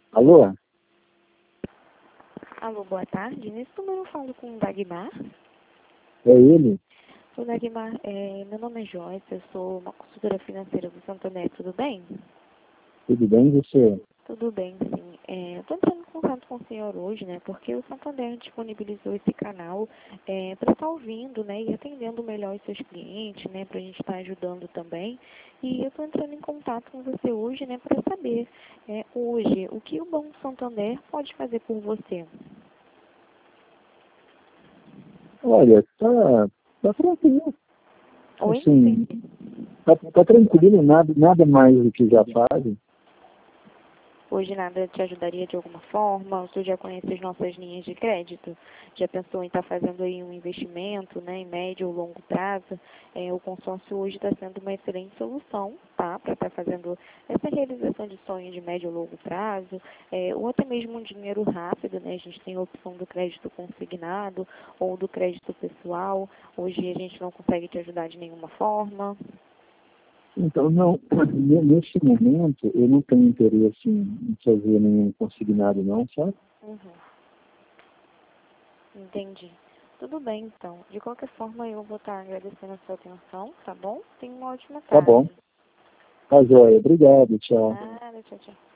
Alô? Alô, boa tarde. Nesse número eu falo com o Dagmar. É ele? O Dagmar, meu nome é Joyce, eu sou uma consultora financeira do Santander, tudo bem? Tudo bem, você? Tudo bem, sim. Eu estou entrando em contato com o senhor hoje, né, porque o Santander disponibilizou esse canal para estar ouvindo, né, e atendendo melhor os seus clientes, né, para a gente estar ajudando também. E eu estou entrando em contato com você hoje, né, para saber, hoje, o que o Banco Santander pode fazer por você? Olha, tá tranquilo. Oi, não Assim, entendi. tá tranquilo, nada mais do que já fazem. Hoje nada te ajudaria de alguma forma? Você já conhece as nossas linhas de crédito? Já pensou em estar fazendo aí um investimento, né, em médio ou longo prazo? O consórcio hoje está sendo uma excelente solução, tá? Para estar fazendo essa realização de sonho de médio ou longo prazo, ou até mesmo um dinheiro rápido, né? A gente tem a opção do crédito consignado ou do crédito pessoal. Hoje a gente não consegue te ajudar de nenhuma forma. Então, não, nesse momento, eu não tenho interesse em fazer nenhum consignado, não, sabe? Uhum. Entendi. Tudo bem, então. De qualquer forma, eu vou estar agradecendo a sua atenção, tá bom? Tenha uma ótima Tá bom. tarde. Tá joia. Obrigado, tchau. Nada, tchau, tchau.